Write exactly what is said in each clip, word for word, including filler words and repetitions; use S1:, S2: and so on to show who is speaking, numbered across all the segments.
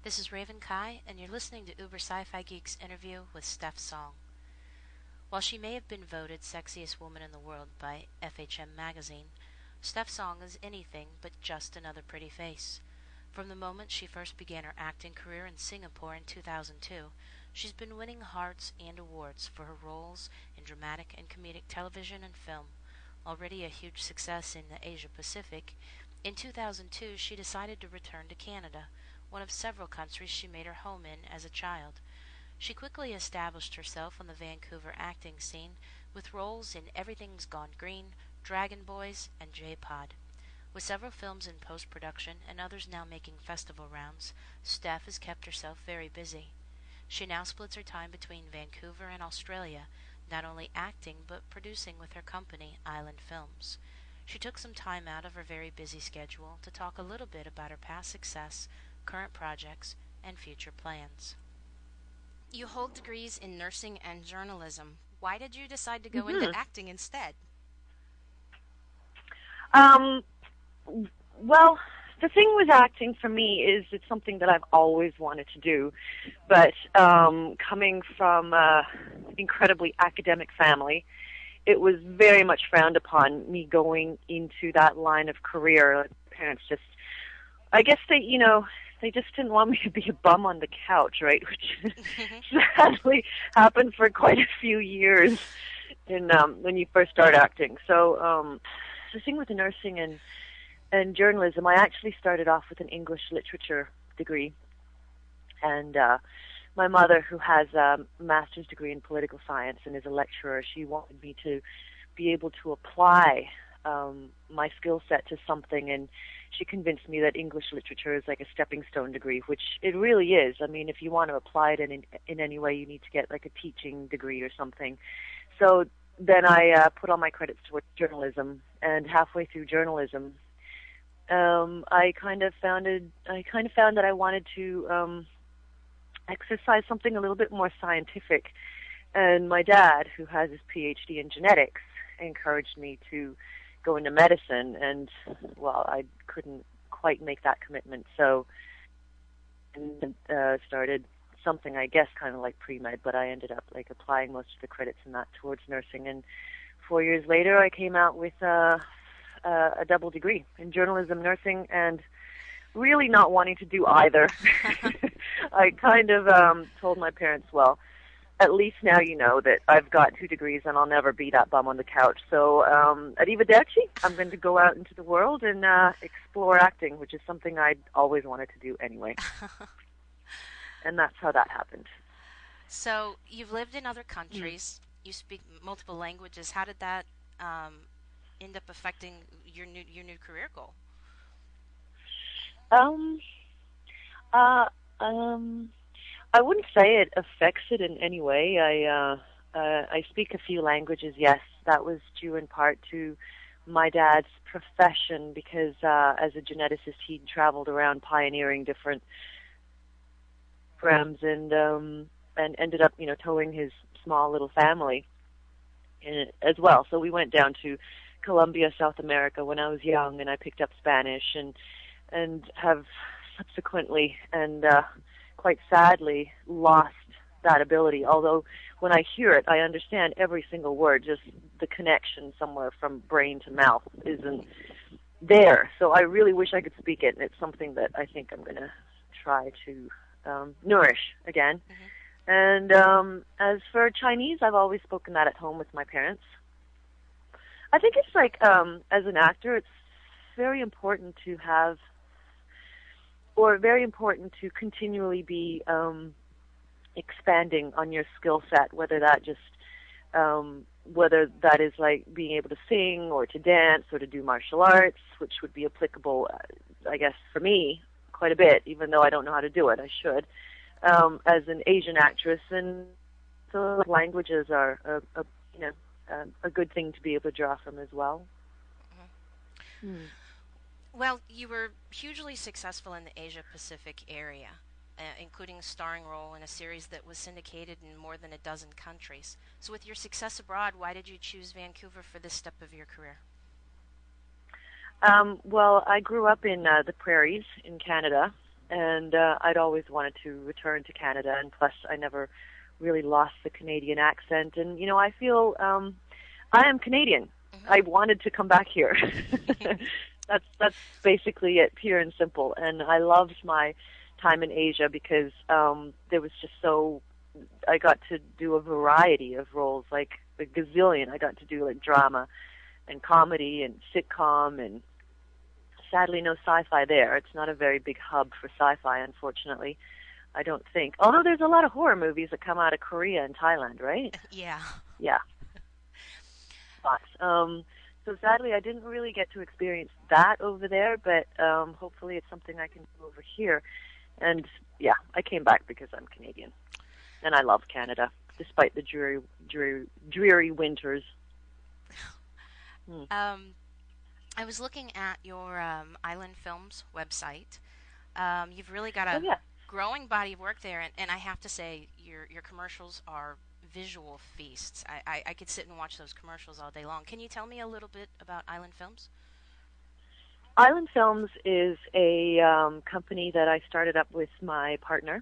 S1: This is Raven Kai, and you're listening to Uber Sci-Fi Geek's interview with Steph Song. While she may have been voted sexiest woman in the world by F H M magazine, Steph Song is anything but just another pretty face. From the moment she first began her acting career in Singapore in two thousand two, she's been winning hearts and awards for her roles in dramatic and comedic television and film. Already a huge success in the Asia Pacific, in two thousand two she decided to return to Canada, one of several countries she made her home in as a child. She quickly established herself on the Vancouver acting scene with roles in Everything's Gone Green, Dragon Boys, and J-Pod. With several films in post-production and others now making festival rounds, Steph has kept herself very busy. She now splits her time between Vancouver and Australia, not only acting but producing with her company, Island Films. She took some time out of her very busy schedule to talk a little bit about her past success, current projects, and future plans. You hold degrees in nursing and journalism. Why did you decide to go
S2: Mm-hmm.
S1: into acting instead?
S2: Um, well, the thing with acting for me is it's something that I've always wanted to do, but um, coming from an incredibly academic family, it was very much frowned upon me going into that line of career. Parents just, I guess they, you know, they just didn't want me to be a bum on the couch, right? Which sadly happened for quite a few years in um, when you first start acting. So um, the thing with the nursing and and journalism, I actually started off with an English literature degree, and uh, my mother, who has a master's degree in political science and is a lecturer, she wanted me to be able to apply um, my skill set to something, and she convinced me that English literature is like a stepping stone degree, which it really is. I mean, if you want to apply it in, in, in any way, you need to get like a teaching degree or something. So then I uh, put all my credits towards journalism, and halfway through journalism, um, I kind of founded, I kind of found that I wanted to um, exercise something a little bit more scientific. And my dad, who has his P H D in genetics, encouraged me to go into medicine, and well, I couldn't quite make that commitment, so and uh, started something, I guess, kind of like pre-med, but I ended up like applying most of the credits in that towards nursing, and four years later I came out with uh, uh, a double degree in journalism, nursing, and really not wanting to do either. I kind of um, told my parents, well, at least now you know that I've got two degrees and I'll never be that bum on the couch. So um, arrivederci, I'm going to go out into the world and uh, explore acting, which is something I'd always wanted to do anyway. And that's how that happened.
S1: So you've lived in other countries. Mm. You speak multiple languages. How did that um, end up affecting your new your new career goal?
S2: Um. Uh. Um. I wouldn't say it affects it in any way. I uh, uh, I speak a few languages, yes. That was due in part to my dad's profession, because uh, as a geneticist, he traveled around pioneering different programs and um, and ended up, you know, towing his small little family in it as well. So we went down to Colombia, South America, when I was young, and I picked up Spanish and and have subsequently and uh, quite sadly lost that ability. Although when I hear it, I understand every single word, just the connection somewhere from brain to mouth isn't there. So I really wish I could speak it, and it's something that I think I'm going to try to um, nourish again. Mm-hmm. And um, as for Chinese, I've always spoken that at home with my parents. I think it's like, um, as an actor, it's very important to have or very important to continually be um, expanding on your skill set, whether that just, um, whether that is like being able to sing or to dance or to do martial arts, which would be applicable, uh, I guess, for me quite a bit, even though I don't know how to do it. I should. Um, as an Asian actress, and so languages are a, a you know a, a good thing to be able to draw from as well.
S1: Mm-hmm. Hmm. Well, you were hugely successful in the Asia-Pacific area, uh, including a starring role in a series that was syndicated in more than a dozen countries. So with your success abroad, why did you choose Vancouver for this step of your career?
S2: Um, well, I grew up in uh, the prairies in Canada, and uh, I'd always wanted to return to Canada, and plus I never really lost the Canadian accent. And you know, I feel um, I am Canadian.
S1: Mm-hmm.
S2: I wanted to come back here. that's that's basically it, pure and simple. And I loved my time in Asia because um, there was just so I got to do a variety of roles, like a gazillion. I got to do like drama and comedy and sitcom, and sadly no sci-fi there. It's not a very big hub for sci-fi, unfortunately. I don't think. Although there's a lot of horror movies that come out of Korea and Thailand, right?
S1: Yeah.
S2: Yeah. But, um, so sadly I didn't really get to experience that over there, but um, hopefully it's something I can do over here. And yeah, I came back because I'm Canadian. And I love Canada, despite the dreary, dreary, dreary winters.
S1: Hmm. Um, I was looking at your um, Island Films website. Um, you've really got a
S2: oh, yeah.
S1: growing body of work there, and, and I have to say, your your commercials are visual feasts. I, I, I could sit and watch those commercials all day long. Can you tell me a little bit about Island Films?
S2: Island Films is a um, company that I started up with my partner,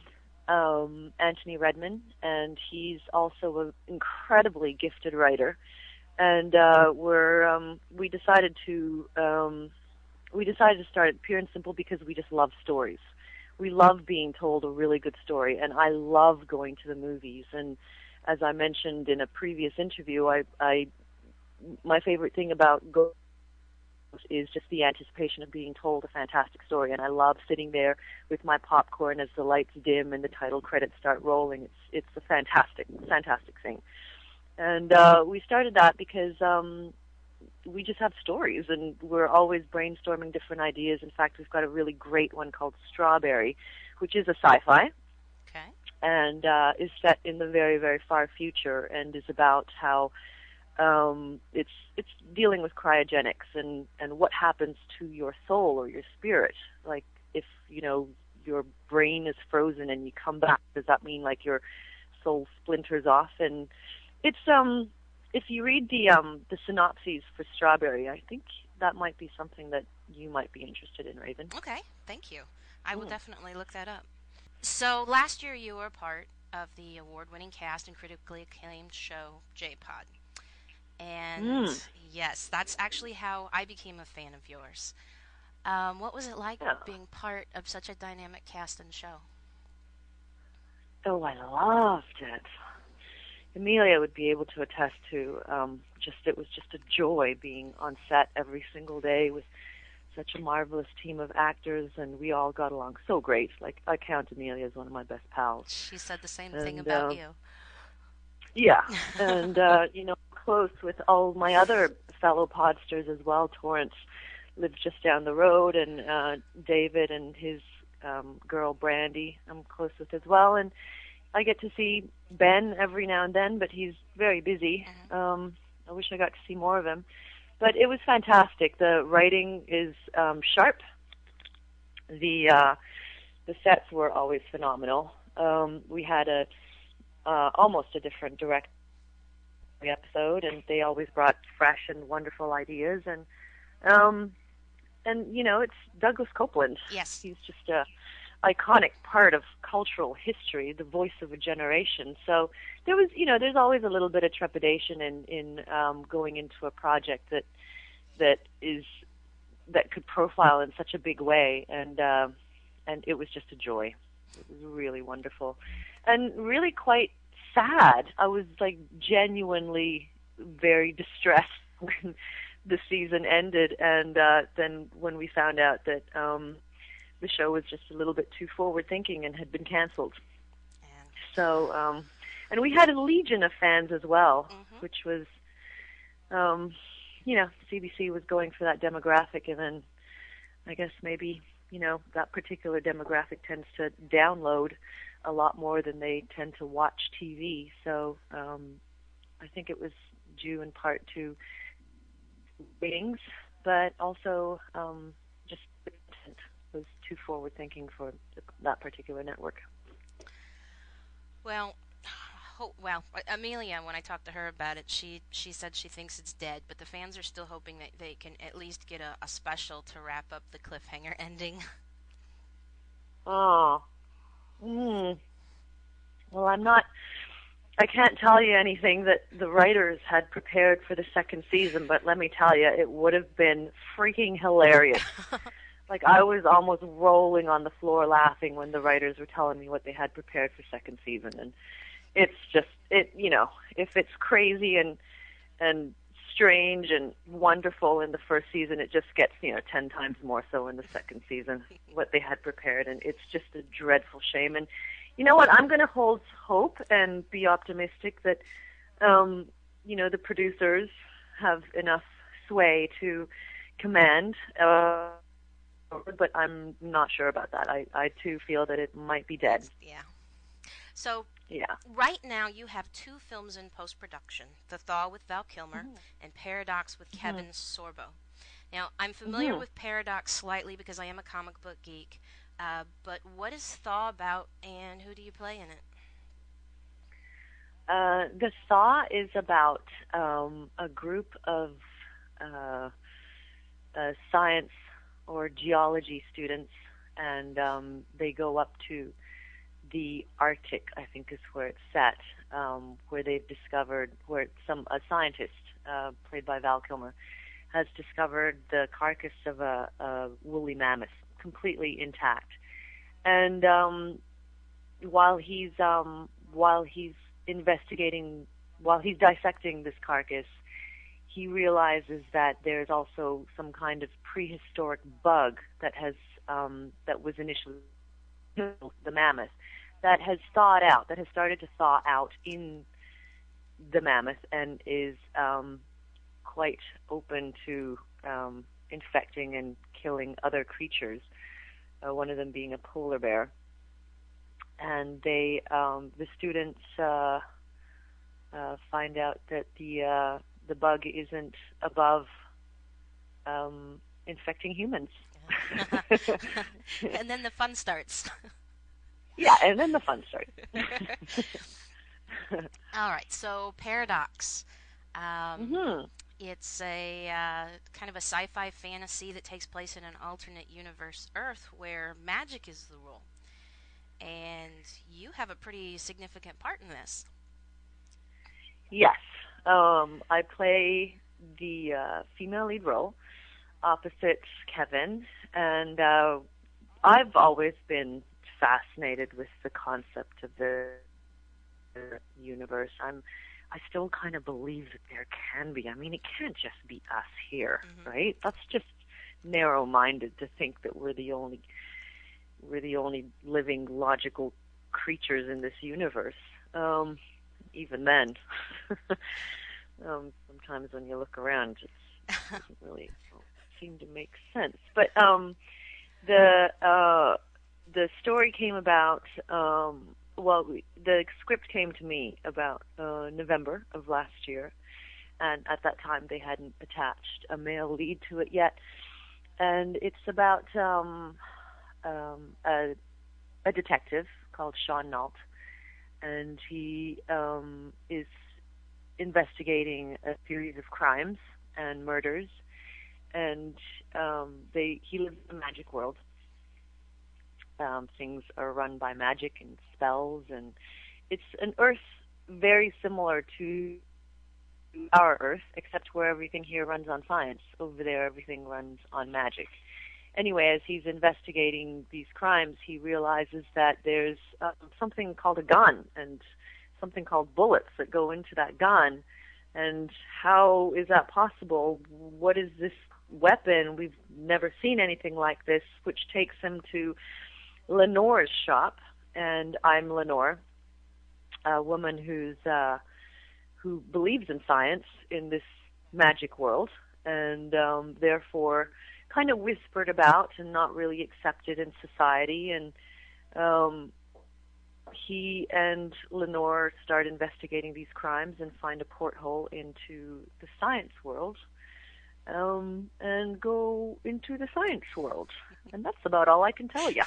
S2: um, Anthony Redman, and he's also an incredibly gifted writer. And uh, we're um, we decided to um, we decided to start it pure and simple because we just love stories. We love being told a really good story, and I love going to the movies. And as I mentioned in a previous interview, I, I my favorite thing about going is just the anticipation of being told a fantastic story, and I love sitting there with my popcorn as the lights dim and the title credits start rolling. It's it's a fantastic, fantastic thing. And uh, we started that because um, we just have stories, and we're always brainstorming different ideas. In fact, we've got a really great one called Strawberry, which is a sci-fi,
S1: okay,
S2: and uh, is set in the very, very far future, and is about how um, it's it's dealing with cryogenics and, and what happens to your soul or your spirit. Like, if, you know, your brain is frozen and you come back, does that mean, like, your soul splinters off? And it's um if you read the um the synopses for Strawberry, I think that might be something that you might be interested in, Raven.
S1: Okay, thank you. I will
S2: Mm.
S1: definitely look that up. So last year you were a part of the award-winning cast and critically acclaimed show J-Pod. And
S2: Mm.
S1: yes, that's actually how I became a fan of yours. Um, what was it like
S2: Yeah.
S1: being part of such a dynamic cast and show?
S2: Oh, I loved it. Amelia would be able to attest to um, just it was just a joy being on set every single day with such a marvelous team of actors, and we all got along so great. Like, I count Amelia as one of my best pals.
S1: She said the same
S2: and,
S1: thing about
S2: uh,
S1: you.
S2: Yeah, and uh, you know, close with all my other fellow podsters as well. Torrance lives just down the road, and uh, David and his um, girl Brandy I'm close with as well, and I get to see Ben every now and then, but he's very busy.
S1: Mm-hmm.
S2: Um, I wish I got to see more of him. But it was fantastic. The writing is um, sharp. The uh, the sets were always phenomenal. Um, we had a uh, almost a different direct episode, and they always brought fresh and wonderful ideas. And um, and you know, it's Douglas Copeland.
S1: Yes,
S2: he's just a iconic part of cultural history, the voice of a generation. So there was, you know, there's always a little bit of trepidation in in um, going into a project that that is that could profile in such a big way, and uh, and it was just a joy. It was really wonderful, and really quite sad. I was like genuinely very distressed when the season ended, and uh, then when we found out that Um, the show was just a little bit too forward-thinking and had been canceled.
S1: And
S2: So, um, and we had a legion of fans as well,
S1: mm-hmm.
S2: which was, um, you know, C B C was going for that demographic, and then I guess maybe, you know, that particular demographic tends to download a lot more than they tend to watch T V. So um, I think it was due in part to ratings, but also um, just the content was too forward-thinking for that particular network.
S1: Well, ho- well, Amelia, when I talked to her about it, she she said she thinks it's dead, but the fans are still hoping that they can at least get a, a special to wrap up the cliffhanger ending.
S2: Oh. Mm. Well, I'm not. I can't tell you anything that the writers had prepared for the second season, but let me tell you, it would have been freaking hilarious. Like, I was almost rolling on the floor laughing when the writers were telling me what they had prepared for second season. And it's just, it, you know, if it's crazy and, and strange and wonderful in the first season, it just gets, you know, ten times more so in the second season, what they had prepared. And it's just a dreadful shame. And you know what? I'm going to hold hope and be optimistic that, um, you know, the producers have enough sway to command, uh, but I'm not sure about that. I, I too feel that it might be dead.
S1: It's, yeah. So
S2: Yeah.
S1: right now you have two films in post-production, The Thaw with Val Kilmer
S2: Mm-hmm.
S1: and Paradox with Kevin
S2: Mm-hmm.
S1: Sorbo. Now, I'm familiar
S2: Mm-hmm.
S1: with Paradox slightly because I am a comic book geek, uh, but what is Thaw about and who do you play in it?
S2: Uh, the Thaw is about um, a group of uh, uh, science or geology students, and um, they go up to the Arctic, I think is where it's set, um, where they've discovered, where some a scientist, uh, played by Val Kilmer, has discovered the carcass of a, a woolly mammoth, completely intact. And um, while he's um, while he's investigating, while he's dissecting this carcass, he realizes that there's also some kind of prehistoric bug that has um, that was initially the mammoth that has thawed out, that has started to thaw out in the mammoth and is um, quite open to um, infecting and killing other creatures. Uh, one of them being a polar bear, and they, um, the students, uh, uh, find out that the uh, the bug isn't above um, infecting humans.
S1: And then the fun starts.
S2: Yeah, and then the fun starts.
S1: All right, so Paradox. Um,
S2: Mm-hmm.
S1: It's a uh, kind of a sci-fi fantasy that takes place in an alternate universe Earth where magic is the rule. And you have a pretty significant part in this.
S2: Yes, um, I play the uh, female lead role opposite Kevin, and uh, I've always been fascinated with the concept of the universe. I'm, I still kind of believe that there can be. I mean, it can't just be us here,
S1: Mm-hmm.
S2: right? That's just narrow-minded to think that we're the only we're the only living logical creatures in this universe. Um, even then, um, sometimes when you look around, it just doesn't really seem to make sense. But um, the uh, the story came about. Um, well, we, the script came to me about uh, November of last year, and at that time they hadn't attached a male lead to it yet. And it's about um, um, a, a detective called Sean Nault, and he um, is investigating a series of crimes and murders, and um, they he lives in a magic world. Um, things are run by magic and spells, and it's an Earth very similar to our Earth, except where everything here runs on science. Over there, everything runs on magic. Anyway, as he's investigating these crimes, he realizes that there's uh, something called a gun and something called bullets that go into that gun. And how is that possible? What is this weapon? We've never seen anything like this, which takes him to Lenore's shop. And I'm Lenore, a woman who's uh, who believes in science in this magic world, and um, therefore kind of whispered about and not really accepted in society. And um, he and Lenore start investigating these crimes and find a porthole into the science world, um, and go into the science world. And that's about all I can tell you.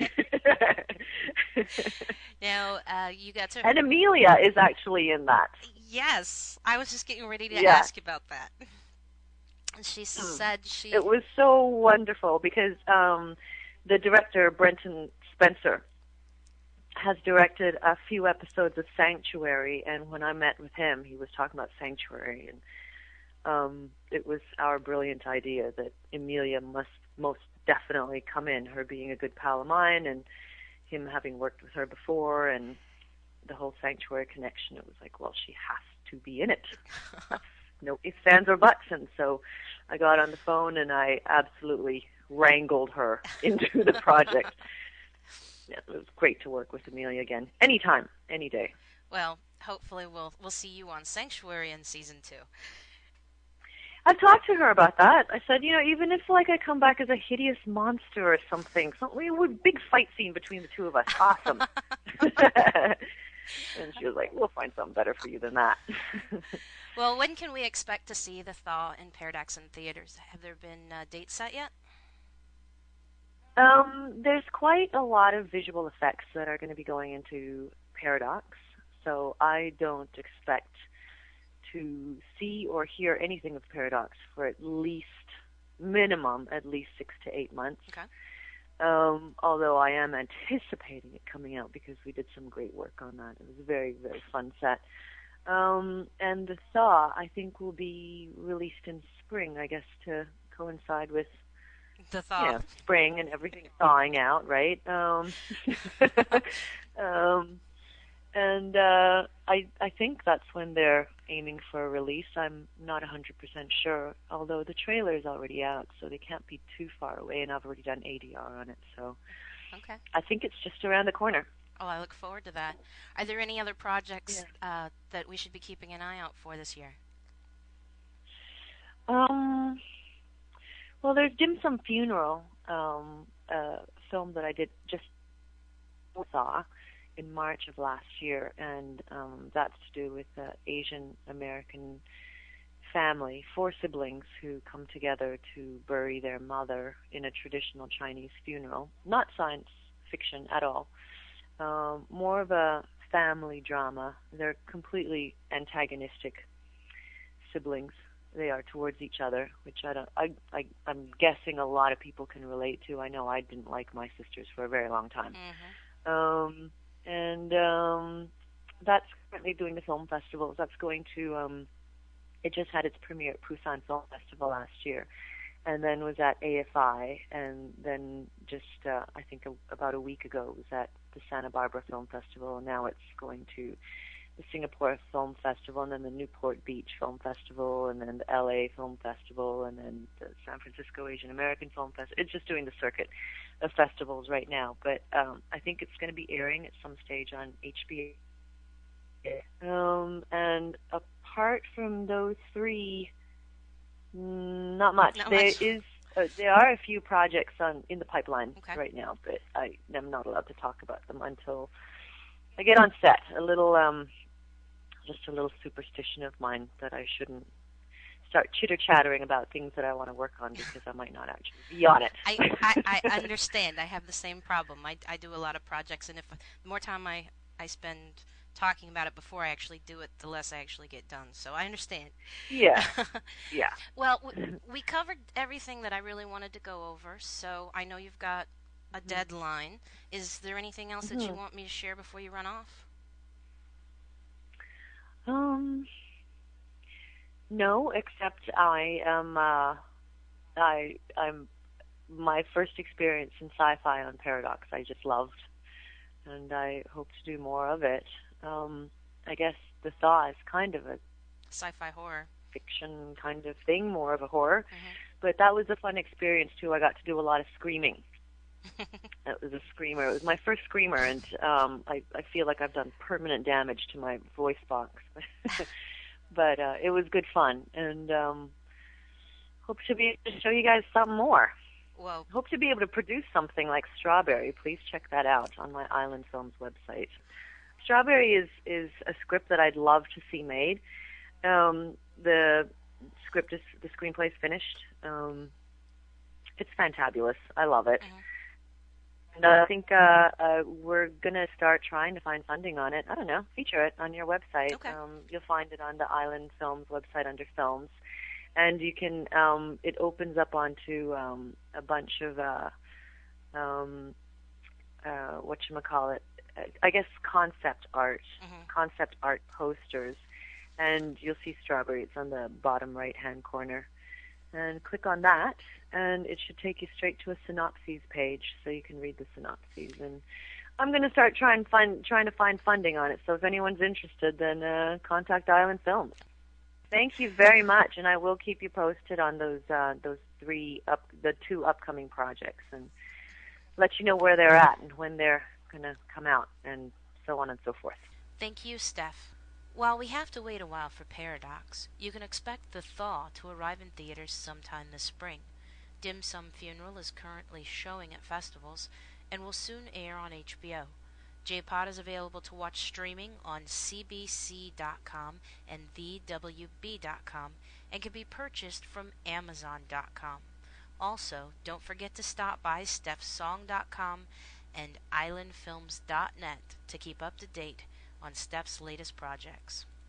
S1: Now, uh, you got to...
S2: And Amelia is actually in that.
S1: Yes, I was just getting ready to
S2: Yeah.
S1: ask about that. She said she...
S2: It was so wonderful because um, the director, Brenton Spencer, has directed a few episodes of Sanctuary, and when I met with him, he was talking about Sanctuary, and um, it was our brilliant idea that Emilia must most definitely come in, her being a good pal of mine, and him having worked with her before, and the whole Sanctuary connection. It was like, well, she has to be in it. No ifs, ands, or buts. And so I got on the phone and I absolutely wrangled her into the project. Yeah, it was great to work with Emilia again. Anytime, any day.
S1: Well, hopefully we'll we'll see you on Sanctuary in season two.
S2: I've talked to her about that. I said, you know, even if like I come back as a hideous monster or something, something a big fight scene between the two of us, awesome. And she was like, we'll find something better for you than that.
S1: Well, when can we expect to see The Thaw in Paradoxon theaters? Have there been uh, dates set yet?
S2: Um, there's quite a lot of visual effects that are going to be going into Paradox, so I don't expect to see or hear anything of Paradox for at least, minimum, at least six to eight months.
S1: Okay.
S2: Um, although I am anticipating it coming out because we did some great work on that. It was a very, very fun set. Um, and The Thaw, I think, will be released in spring, I guess, to coincide with
S1: The Thaw.
S2: You know, spring and everything thawing out, right? Um, um, and uh, I I think that's when they're aiming for a release. I'm not one hundred percent sure, although the trailer is already out, so they can't be too far away, and I've already done A D R on it, so
S1: okay.
S2: I think it's just around the corner.
S1: Oh, I look forward to that. Are there any other projects yeah. uh, that we should be keeping an eye out for this year?
S2: Um, well, there's Dim Sum Funeral, um, a film that I did just saw in March of last year, and um, that's to do with an Asian American family, four siblings who come together to bury their mother in a traditional Chinese funeral. Not science fiction at all. Um, more of a family drama. They're completely antagonistic siblings. They are towards each other, which I don't. I, I I'm guessing a lot of people can relate to. I know I didn't like my sisters for a very long time.
S1: Mm-hmm.
S2: Um, and um, that's currently doing the film festivals. That's going to. Um, it just had its premiere at Busan Film Festival last year, and then was at A F I, and then just uh, I think a, about a week ago it was at the Santa Barbara Film Festival, and now it's going to the Singapore Film Festival, and then the Newport Beach Film Festival, and then the L A Film Festival, and then the San Francisco Asian American Film Festival. It's just doing the circuit of festivals right now, but um, I think it's going to be airing at some stage on H B O. Um, and apart from those three, not much.
S1: Not
S2: there
S1: much.
S2: is uh, there are a few projects on in the pipeline
S1: okay.
S2: right now, but I am not allowed to talk about them until I get on set. A little, um, just a little superstition of mine that I shouldn't start chitter chattering about things that I want to work on because I might not actually be on it.
S1: I, I, I understand. I have the same problem. I, I do a lot of projects, and if the more time I, I spend talking about it before I actually do it, the less I actually get done. So I understand.
S2: Yeah. Yeah.
S1: Well, we, we covered everything that I really wanted to go over, so I know you've got a mm-hmm. deadline. Is there anything else mm-hmm. that you want me to share before you run off?
S2: Um, no, except I am, uh, I, I'm, my first experience in sci-fi on Paradox I just loved, and I hope to do more of it. Um, I guess The Thaw is kind of a
S1: sci-fi horror
S2: fiction kind of thing, more of a horror,
S1: mm-hmm.
S2: but that was a fun experience too. I got to do a lot of screaming. It was a screamer. It was my first screamer, and um, I, I feel like I've done permanent damage to my voice box. But uh, it was good fun, and um, hope to be able to show you guys something more.
S1: Well,
S2: hope to be able to produce something like Strawberry. Please check that out on my Island Films website. Strawberry is, is a script that I'd love to see made. Um, the script is the screenplay is finished. Um, it's fantabulous. I love it.
S1: Mm-hmm.
S2: And I think uh, uh, we're going to start trying to find funding on it. I don't know. Feature it on your website.
S1: Okay.
S2: Um, you'll find it on the Island Films website under Films. And you can, um, it opens up onto um, a bunch of uh, um, uh, whatchamacallit, I guess concept art,
S1: Mm-hmm.
S2: concept art posters. And you'll see Strawberry. It's on the bottom right-hand corner. And click on that, and it should take you straight to a synopses page, so you can read the synopses. And I'm going to start trying find trying to find funding on it. So if anyone's interested, then uh, contact Island Films. Thank you very much, and I will keep you posted on those uh, those three up the two upcoming projects, and let you know where they're at and when they're going to come out, and so on and so forth.
S1: Thank you, Steph. While we have to wait a while for Paradox, you can expect The Thaw to arrive in theaters sometime this spring. Dim Sum Funeral is currently showing at festivals and will soon air on H B O. J-Pod is available to watch streaming on C B C dot com and the W B dot com and can be purchased from Amazon dot com. Also, don't forget to stop by Steph Song dot com and Island Films dot net to keep up to date on Steph's latest projects.